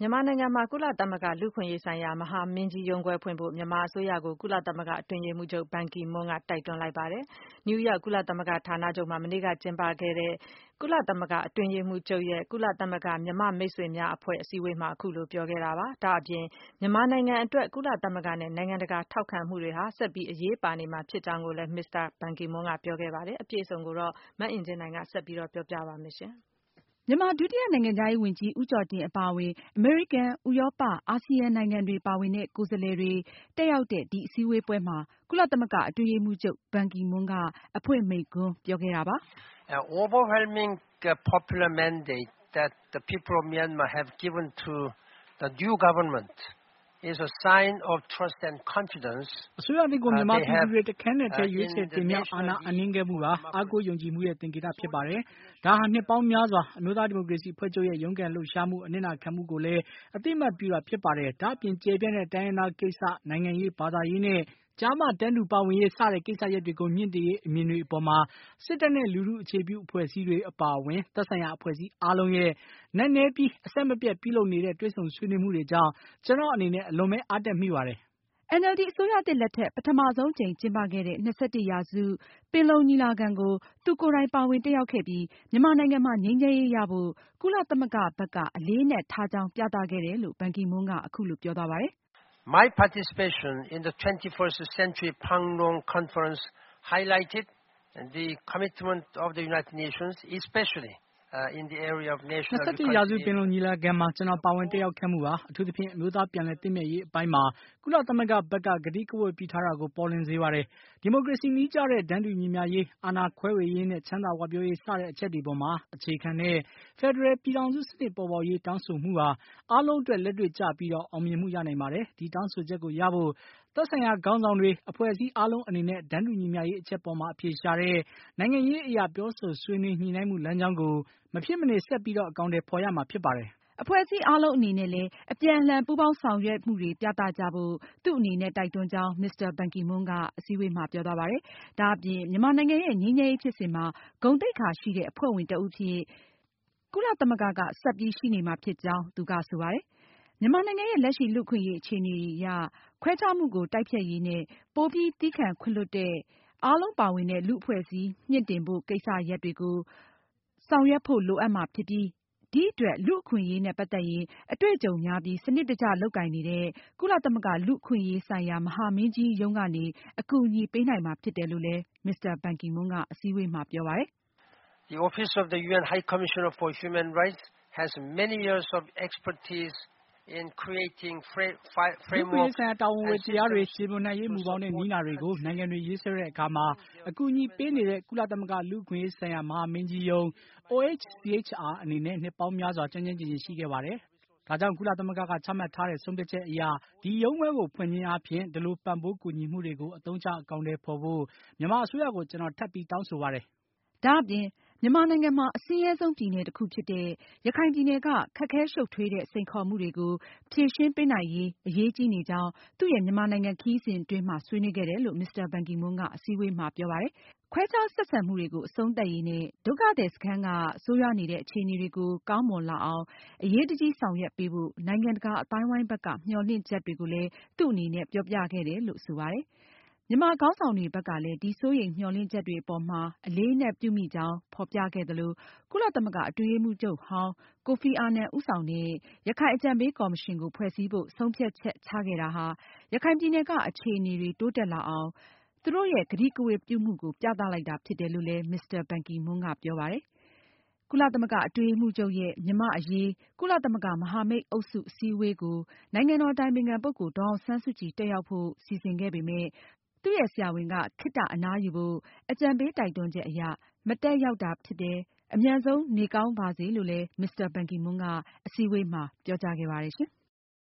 မြန်မာနိုင်ငံမှာကုလသမဂ္ဂလူ့အခွင့်အရေးဆိုင်ရာမဟာမင်းကြီးရုံးခွဲဖွင့်ဖို့မြန်မာအစိုးရကိုကုလသမဂ္ဂအတွင်းရေးမှူးချုပ်ဘန်ကီမွန်းကတိုက်တွန်းလိုက်ပါတယ်။ နယူးယောက်ကုလသမဂ္ဂဌာနချုပ်မှာမနေ့ကကျင်းပခဲ့တဲ့ကုလသမဂ္ဂအတွင်းရေးမှူးချုပ်ရဲ့ကုလသမဂ္ဂမြန်မာမိတ်ဆွေများအဖွဲ့အစည်းအဝေးမှာအခုလိုပြောခဲ့တာပါ။ ဒါ့အပြင်မြန်မာနိုင်ငံအတွက်ကုလသမဂ္ဂနဲ့နိုင်ငံတကာထောက်ခံမှုတွေဟာဆက်ပြီးအရေးပါနေမှာဖြစ်ကြောင်းကိုလည်းမစ္စတာဘန်ကီမွန်းကပြောခဲ့ပါတယ်။ အပြည့်အစုံကိုတော့မအင်ကြင်းနိုင်ကဆက်ပြီးပြောပြပါမယ်။မြန်မာဒုတိယနိုင်ငံခြားရေးဝန်ကြီးဦးကျော်တင်အပါအဝင်အမေရိကန်၊ဥရောပ၊အာဆီယံနိုင်ငံတွေပါဝင်တဲ့ကိုယ်စားလှယ်တွေတက်ရောက်တဲ့ဒီအစည်းအဝေးပွဲမှာကုလသမဂ္ဂအတွင်းရေးမှူးချုပ်ဘန်ကီမွန်းကအဖွင့်မိန့်ခွန်းပြောခဲ့တာပါ။ Overwhelming popular mandate that the people of Myanmar have given to the new government is a sign of trust and confidence. အစိုးရသစ်ကိုမြန်မာပြည်သူတွေတခဲနက်ထဲရွေးချယ်တင်မြှောက်အာဏာအပ်နှင်းခဲ့မှုဟာအားကိုးယုံကြည်မှုရဲ့သင်္ကေတဖြစ်ပါတယ်။ ဒါဟာနှစ်ပေါင်းများစွာအမျိုးသားဒီမိုကရေစီအဖွဲ့ချုပ်ရဲ့ရုန်းကန်လှုပ်ရှားမှုအနစ်နာခံမှုကိုလည်းအသိအမှတ်ပြုတာဖြစ်ပါတယ်။ ဒါ့အပြင်ကျယ်ပြန့်တဲ့တိုင်းရင်းသားကိစ္စ၊နိုင်ငံရေး၊ဘာသာရေးနဲ့ကျားမတန်းတူပါဝင်ရေးစတဲ့ကိစ္စရပ်တွေကိုမြှင့်တင်ရေးအမြင်တွေအပေါ်မှာစစ်တပ်နဲ့လူထုအခြေပြုအဖွဲ့အစည်းတွေအပါအဝင်သက်ဆိုင်ရာအဖွဲ့အစည်းအားလုံးရဲ့နက်နဲပြီးအဆက်မပြတ်ပြုလုပ်နေတဲ့တွေ့ဆုံဆွေးနွေးမှုတွေကြောင့်ကျနော့်အနေနဲ့အလွန်ပဲအားတက်မိပါတယ်။ NLD အစိုးရသစ်လက်ထက်ပထမဆုံးအကြိမ်ကျင်းပခဲ့တဲ့21ရာစုပင်လုံညီလာခံကိုသူကိုယ်တိုင်ပါဝင်တက်ရောက်ခဲ့ပြီးမြန်မာနိုင်ငံမှာငြိမ်းချမ်းရေးရဖို့ကုလသမဂ္ဂဘက်ကအလေးအနက်ထားကြောင်းပြသခဲ့တယ်လို့ဘန်ကီမွန်းကအခုလိုပြောသွားပါတယ်။ My participation in the 21st Century Panglong Conference highlighted the commitment of the United Nations, especially in the area of national reconciliation. 21ရာစုပင်လုံညီလာခံမှာကျွန်တော်ပါဝင်တက်ရောက်ခဲ့မှုဟာအထူးသဖြင့်အမျိုးသားပြန်လည်သင့်မြတ်ရေးအပိုင်းမှာကုလသမဂ္ဂဘက်ကကတိကဝတ်ပြုထားတာကိုပေါ်လွင်စေပါတယ်။ ဒီမိုကရေစီနည်းကျတဲ့တန်းတူညီမျှရေး၊အာဏာခွဲဝေရေးနဲ့ချမ်းသာဝပြောရေးစတဲ့အချက်တွေပေါ်မှာအခြေခံတဲ့ဖက်ဒရယ်ပြည်ထောင်စုစနစ်ပေါ်ပေါက်ရေးတောင်းဆိုမှုဟာအားလုံးအတွက်လက်တွေ့ကျပြီးအောင်မြင်မှုရနိုင်ပါတယ်။ ဒီတောင်းဆိုချက်ကိုရဖို့သက်ဆိုင်ရာခေါင်းဆောင်တွေအဖွဲ့အစည်းအားလုံးအနေနဲ့တန်းတူညီမျှရေးအချက်ပေါ်မှာအဖြေရှာတဲ့နိုင်ငံရေးအရပြောဆိုဆွေးနွေးညှိနှိုင်းမှုလမ်းကြောင်းကိုမဖြစ်မနေဆက်ပြီးအကောင်အထည်ဖေါ်ရမှာဖြစ်ပါတယ်။အဖွဲ့အစည်းအားလုံးအနေနဲ့လည်းအပြန်အလှန်ပူးပေါင်းဆောင်ရွက်မှုတွေပြသကြဖို့သူ့အနေနဲ့တိုက်တွန်းကြောင်းမစ္စတာဘန်ကီမွန်းကအစည်းအဝေးမှာပြောသွားပါတယ်။ ဒါ့အပြင်မြန်မာနိုင်ငံရဲ့ငြိမ်းချမ်းရေးဖြစ်စဉ်မှာဂုဏ်သိက္ခာရှိတဲ့အဖွဲ့ဝင်တဦးအဖြစ်ကုလသမဂ္ဂကဆက်ပြီးရှိနေမှာဖြစ်ကြောင်းသူကဆိုပါတယ်။ မြန်မာနိုင်ငံရဲ့လက်ရှိလူ့အခွင့်အရေးအခြေအနေအရခွဲခြားမှုကိုတိုက်ဖျက်ရေးနဲ့ပိုပြီးသည်းခံခွင့်လွှတ်တဲ့အားလုံးပါဝင်တဲ့လူ့အဖွဲ့အစည်းမြှင့်တင်ဖို့ကိစ္စရပ်တွေကိုဆောင်ရွက်ဖို့လိုအပ်မှာဖြစ်ပြီးဒီအတွက်လူ့အခွင့်အရေးနဲ့ပတ်သက်ရင်အတွေ့အကြုံများပြီးစနစ်တကျလုပ်ကိုင်နေတဲ့ကုလသမဂ္ဂလူ့အခွင့်အရေးဆိုင်ရာမဟာမင်းကြီးရုံးကနေအကူအညီပေးနိုင်မှာဖြစ်တယ်လို့လည်းမစ္စတာဘန်ကီမွန်းကအစည်းအဝေးမှာပြောပါတယ်။ The Office of the UN High Commissioner for Human Rights has many years of expertise in creating frameworks ဆိုင်ရာတာဝန်ဝတ္တရားတွေခြေပွန်နိုင်ရေးမူပေါင်းနဲ့နည်းနာတွေကိုနိုင်ငံတွေရေးဆွဲတဲ့အခါမှာအကူအညီပေးနေတဲ့ကုလသမဂ္ဂလူ့အခွင့်အရေးဆိုင်ရာမဟာမင်းကြီးရုံး OHCHR အနေနဲ့နှစ်ပေါင်းများစွာကျွမ်းကျွမ်းကျင်ကျင်ရှိခဲ့ပါတယ်။ ဒါကြောင့်ကုလသမဂ္ဂကချမှတ်ထားတဲ့ဆုံးဖြတ်ချက်အရဒီရုံးခွဲကိုဖွင့်ခြင်းအားဖြင့်ဒီလိုပံ့ပိုးကူညီမှုတွေကိုအသုံးချအကောင်အထည်ဖေါ်ဖို့မြန်မာအစိုးရကိုကျွန်တော်ထပ်ပြီးတောင်းဆိုပါတယ်။ဒါ့အပြင်မြန်မာနိုင်ငံမှာအဆင်းရဲဆုံးပြည်နယ်တခုဖြစ်တဲ့ရခိုင်ပြည်နယ်ကခက်ခဲရှုပ်ထွေးတဲ့စိန်ခေါ်မှုတွေကိုဖြေရှင်းပေးနိုင်ရေးအရေးကြီးနေကြောင်းသူရဲ့မြန်မာနိုင်ငံခရီးစဉ်အတွင်းမှာဆွေးနွေးခဲ့တယ်လို့မစ္စတာဘန်ကီမွန်းကအစည်းအဝေးမှာပြောပါတယ်။ ခွဲခြားဆက်ဆံမှုတွေကိုအဆုံးသတ်ရေးနဲ့ဒုက္ခသည်စခန်းကဆိုးရွားနေတဲ့အခြေအနေတွေကိုကောင်းမွန်လာအောင်အရေးတကြီးဆောင်ရွက်ပေးဖို့နိုင်ငံတကာအသိုင်းအဝိုင်းဘက်ကမျှော်လင့်ချက်တွေကိုလည်းသူ့အနေနဲ့ပြောပြခဲ့တယ်လို့ဆိုပါတယ်။ မြန်မာခေါင်းဆောင်တွေဘက်ကလည်းဒီစိုးရိမ်မျှော်လင့်ချက်တွေအပေါ်မှာအလေးအနက်ပြုမိကြောင်းဖေါ်ပြခဲ့သလိုကုလသမဂ္ဂအတွင်းရေးမှူးချုပ်ဟောင်းကိုဖီအာနန်ဦးဆောင်တဲ့ရခိုင်အကြံပေးကော်မရှင်ကိုဖွဲ့စည်းဖို့ဆုံးဖြတ်ချက်ချခဲ့တာဟာရခိုင်ပြည်နယ်ကအခြေအနေတွေတိုးတက်လာအောင်သူတို့ရဲ့ကတိကဝတ်ပြုမှုကိုပြသလိုက်တာဖြစ်တယ်လို့လည်းမစ္စတာဘန်ကီမွန်းကပြောပါတယ်။ ကုလသမဂ္ဂအတွင်းရေးမှူးချုပ်ရဲ့မြန်မာ့အရေးကုလသမဂ္ဂမဟာမိတ်အုပ်စုအစည်းအဝေးကိုနိုင်ငံတော်အတိုင်ပင်ခံပုဂ္ဂိုလ်ဒေါ်အောင်ဆန်းစုကြည်တက်ရောက်ဖို့စီစဉ်ခဲ့ပေမယ့်သူရဲ့ဆရာဝန်ကခေတ္တအနားယူဖို့အကြံပေးတိုက်တွန်းချက်အရမတက်ရောက်တာဖြစ်တယ်။အမြန်ဆုံးနေကောင်းပါစေလို့လည်းမစ္စတာဘန်ကီမွန်းကအစည်းအဝေးမှာပြောကြားခဲ့ပါတယ်ရှင်။